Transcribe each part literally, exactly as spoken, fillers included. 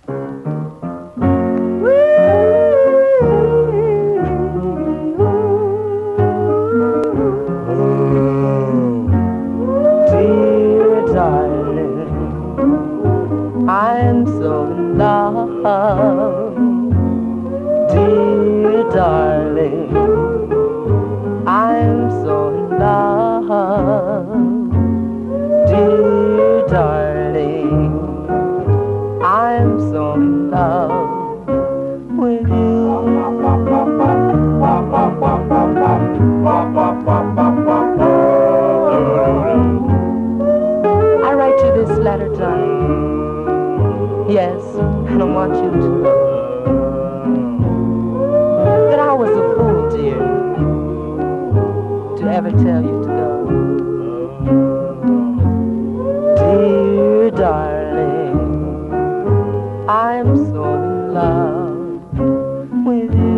Dear darling, I'm so in love. Dear darling, I'm so in love. Dear darling, I'm so in love with you. I write you this letter, darling. Yes, and I want you to know that I was a fool, dear, to ever tell you to go. Dear darling, I'm so in love with you.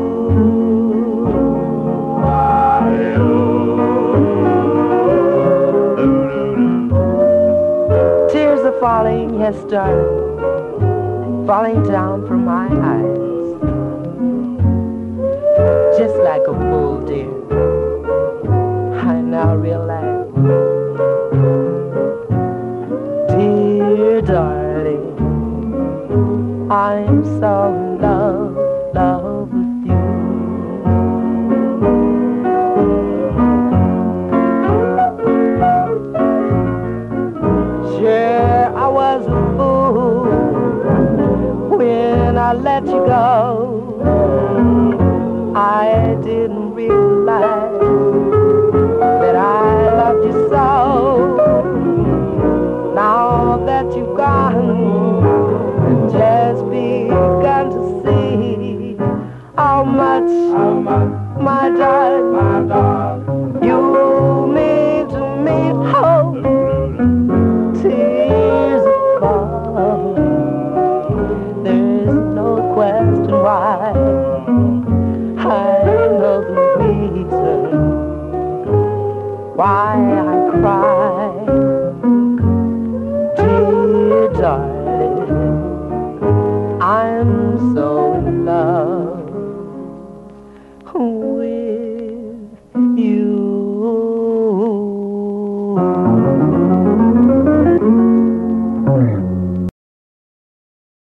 Tears are falling, yes, darling, falling down from my eyes, just like a fool, dear. I now realize, dear darling, I'm so in love, love with you. Sure, I was a fool when I let you go. I didn't realize that I loved you so. Now that you've gone, I've just begun to see how much, how much my darling, my darling, you mean to me. Oh, tears are falling, there's no question why. I know the reason why